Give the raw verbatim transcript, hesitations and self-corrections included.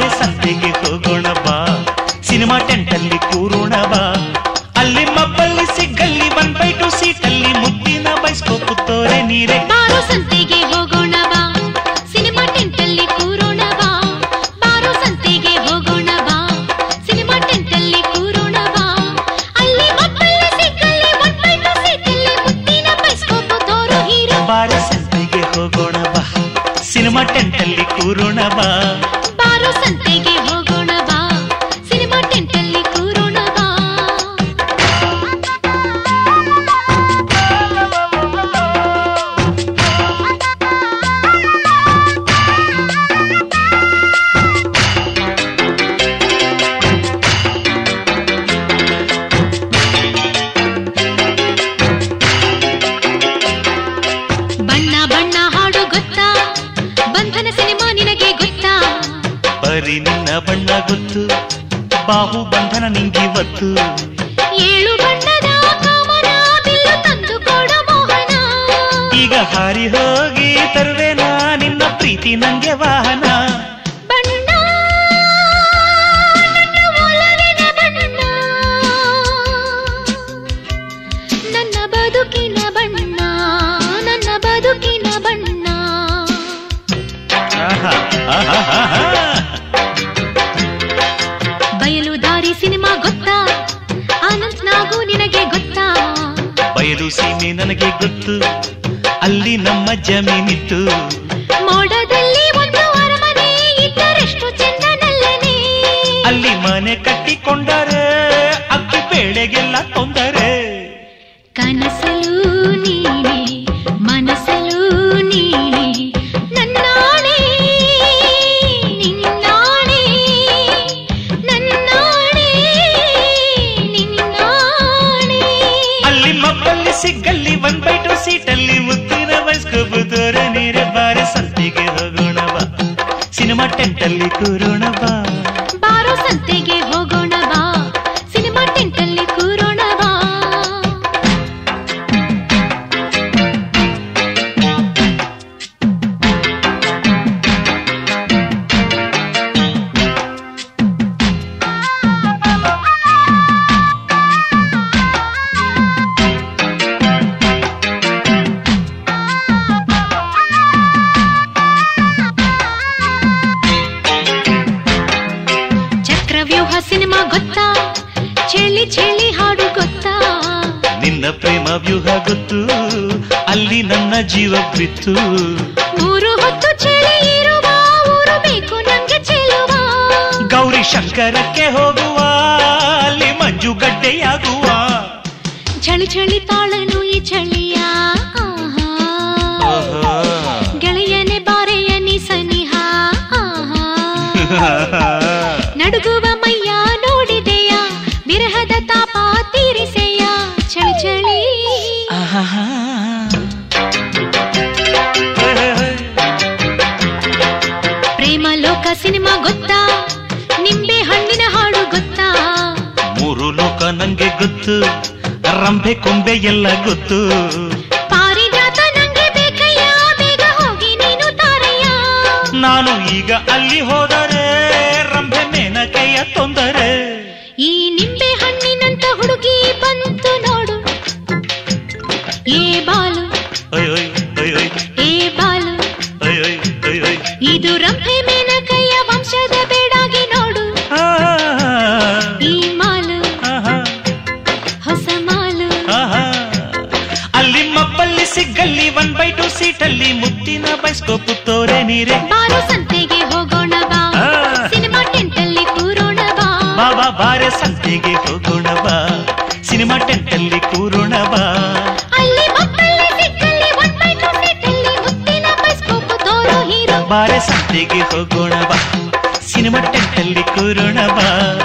ಬಾರೆ ಸಂತೆಗೆ ಹೋಗೋಣ ಬಾ ಸಿನಿಮಾ ಟೆಂಟಲ್ಲಿ ಕೂರೋಣ ಬಾ ಅಲ್ಲಿ ಮಬ್ಬಲ್ಲಿ ಸಿಗ್ಗಲ್ಲಿ ಒನ್ ಬೈ ಟು ಸೀಟಲ್ಲಿ ಮುದ್ದಿನ ಬೈಸ್ಕೋಪು ತೋರೆ ನೀರೆ ಬಾರೋ ಸಂತೆಗೆ ಹೋಗೋಣ ಬಾ ಸಿನಿಮಾ ಟೆಂಟಲ್ಲಿ ಕೂರೋಣ ಬಾ ಬಾರೋ ಸಂತೆಗೆ ಹೋಗೋಣ ಬಾ ಸಿನಿಮಾ ಟೆಂಟಲ್ಲಿ ಕೂರೋಣ ಬಾ ಅಲ್ಲಿ ಮಬ್ಬಲ್ಲಿ ಸಿಗ್ಗಲ್ಲಿ ಒನ್ ಬೈ ಟು ಸೀಟಲ್ಲಿ ಮುದ್ದಿನ ಬೈಸ್ಕೋಪು ತೋರೋ ಹೀರೋ ಬಾರೆ ಸಂತೆಗೆ ಹೋಗೋಣ ಬಾ ಸಿನಿಮಾ ಟೆಂಟಲ್ಲಿ ಕೂರೋಣ ಬಾ ಬಾರೋ ಸಂತೆಗೆ ಹೋಗೋಣ ಬಾ ಸಿನಿಮಾ ಟೆಂಟಲ್ಲಿ ಕೂರೋಣ ಬಾ ಬಣ್ಣ ಬಣ್ಣ ಹಾಡು ಗೊತ್ತಾ ಬಂಧನ ಸಿನಿಮಾ ನಿನಗೆ ಗೊತ್ತಾ ಬರೀ ನಿನ್ನ ಬಣ್ಣ ಗೊತ್ತು ಬಾಹು ಬಂಧನ ನಿಂಗಿವತ್ತು ಏಳು ಬಣ್ಣದ ಕಾಮನ ಬಿಲ್ಲು ತಂದು ಕೊಡ ಮೋಹನ ಈಗ ಹಾರಿ ಹೋಗಿ ತರುವೆನಾ ನಿನ್ನ ಪ್ರೀತಿ ನಂಗೆ ವಾಹನ ಬಣ್ಣ ನನ್ನ ಒಲವಿನ ಬಣ್ಣ ನನ್ನ ಬದುಕಿನ ಬಣ್ಣ ನನ್ನ ಬದುಕಿನ ಬಣ್ಣ ಆಹಾ, ಆಹಾ, ಆಹಾ. ಬಯಲು ದಾರಿ ಸಿನಿಮಾ ಗೊತ್ತಾ ಆನಂದ್ ನಾಗು ನಿನಗೆ ಗೊತ್ತಾ ಬಯಲು ಸೀಮೆ ನನಗೆ ಗೊತ್ತು ಅಲ್ಲಿ ನಮ್ಮ ಜಮೀನಿತ್ತು ಮೋಡದಲ್ಲಿ ಒಂದು ಅರಮನೆ ಇದ್ದರೆಷ್ಟು ಚೆಂದನಲ್ಲನೆ ಅಲ್ಲಿ ಮನೆ ಕಟ್ಟಿಕೊಂಡರೆ ಅಕ್ಕಿ ಬೇಳೆಗೆಲ್ಲ ತೊಂದರೆ ಕನಸಲು ನೀನೆ ಮನಸಲು ನೀನೆ ನನ್ನಾಣೆ ನಿನ್ನಾಣೆ ನನ್ನಾಣೆ ನಿನ್ನಾಣೆ ಅಲ್ಲಿ ಮಬ್ಬಲ್ಲಿ ಸಿಗ್ಗಲ್ಲಿ ಒನ್ ಬೈ ಟು ಸೀಟಲ್ಲಿ ಮುತ್ತಿನ ಬೈಸ್ಕೋಬೋದೋರೆ ನೀರೆ ಬಾರೆ ಸಂತೆಗೆ ಹೋಗೋಣ ಬಾ ಸಿನಿಮಾ ಟೆಂಟಲ್ಲಿ ಕೂರೋಣ ಬಾ ಬಾರೋ ಸಂತೆಗೆ ಹೋಗೋಣ ಬಾ ಸಿನಿಮಾ ಟೆಂಟಲ್ಲಿ ಕೂರೋಣ ಬಾ ಚಕ್ರವ್ಯೂಹ ಸಿನಿಮಾ ಗೊತ್ತಾ ಚೆಳಿ ಚೆಳಿ ಹಾಡು ಗೊತ್ತಾ ನಿನ್ನ ಪ್ರೇಮ ವ್ಯೂಹ ಗೊತ್ತು ಅಲ್ಲಿ ನನ್ನ ಜೀವ ಬಿತ್ತು ಮೂರು ಹೊತ್ತು ಚೆಳಿ ಇರುವ ಊರು ಬೇಕು ನಂಗೆ ಚೆಲುವ ಗೌರಿ ಶಂಕರಕ್ಕೆ ಹೋಗುವ ಅಲ್ಲಿ ಮಂಜುಗಡ್ಡೆಯಾಗುವ ಚಳಿ ಚಳಿ ತಾಳನು ಈ ಚಳಿಯ ಆಹಾ. ಗೆಳೆಯನೆ ಬಾರೆಯ ನೀ ಸನಿಹ ಆಹಾ. ನಡುಗುವ ಮೈಯ ನೋಡಿದೆಯ ವಿರಹದ ತಾಪ ತೀರಿಸೆಯ ಚಳಿ ಚಳಿ ಆಹಾ. ಪ್ರೇಮ ಲೋಕ ಸಿನಿಮಾ ಗೊತ್ತಾ ನಿಂಬೆ ಹಣ್ಣಿನ ಹಾಡು ಗೊತ್ತಾ ಮೂರು ಲೋಕ ನಂಗೆ ಗೊತ್ತು ರಂಭೆ ಕೊಂಬೆ ಎಲ್ಲ ಗೊತ್ತು ಪಾರಿಜಾತ ನಂಗೆ ಬೇಕಯ್ಯ ಬೇಗ ಹೋಗಿ ನೀನು ತಾರಯ್ಯ ನಾನು ಈಗ ಅಲ್ಲಿ ಹೋದರೆ ರಂಭೆ ಮೇನಕೆಯ ತೊಂದರೆ ಈ ನಿಂಬೆ ಹಣ್ಣಿನಂತ ಹುಡುಗಿ ಬಂತು ನೋಡು ಏ ಬಾಲು ಒಯ್ ಒಯ್ ಒಯ್ ಒಯ್ ಏ ಬಾಲು ಒಯ್ ಒಯ್ ಒಯ್ ಒಯ್. ಇದು ರಂಭೆ ಮೇನಕಯ್ಯ ವಂಶದ ಬೇಡಾಗಿ ನೋಡು ಆ, ಈ ಮಾಲು ಆಹಾ, ಹೊಸ ಮಾಲು ಆಹಾ. ಅಲ್ಲಿ ಮಬ್ಬಲ್ಲಿ ಸಿಗ್ಗಲ್ಲಿ ಒನ್ ಬೈ ಟು ಸೀಟಲ್ಲಿ ಮುತ್ತಿನ ಬೈಸ್ಕೋಪು ತೋರೆ ನೀರೆ ಬಾರೋ ಸಂತೆಗೆ ಹೋಗೋಣ ಬಾ ಆ. ಸಿನಿಮಾ ಟೆಂಟಲ್ಲಿ ಕೂರೋಣ ಬಾ ಬಾಬಾ ಬಾರೆ ಸಂತೆಗೆ ಹೋಗೋಣ ಬಾ ಸಿನಿಮಾ ಟೆಂಟಲ್ಲಿ ಕೂರೋಣ ಬಾ ಅಲ್ಲಿ ಮಕ್ಕಳಲ್ಲಿ ಸಿಕ್ಕಲ್ಲಿ ಒನ್ ಬೈ ಟು ಸೀಟಲ್ಲಿ ಮುತ್ತಿನ ಬೈಸ್ಕೋಪು ತೋರೋ ಹೀರೋ ಬಾರೆ ಸಂತೆಗೆ ಹೋಗೋಣ ಬಾ ಸಿನಿಮಾ ಟೆಂಟಲ್ಲಿ ಕೂರೋಣ ಬಾ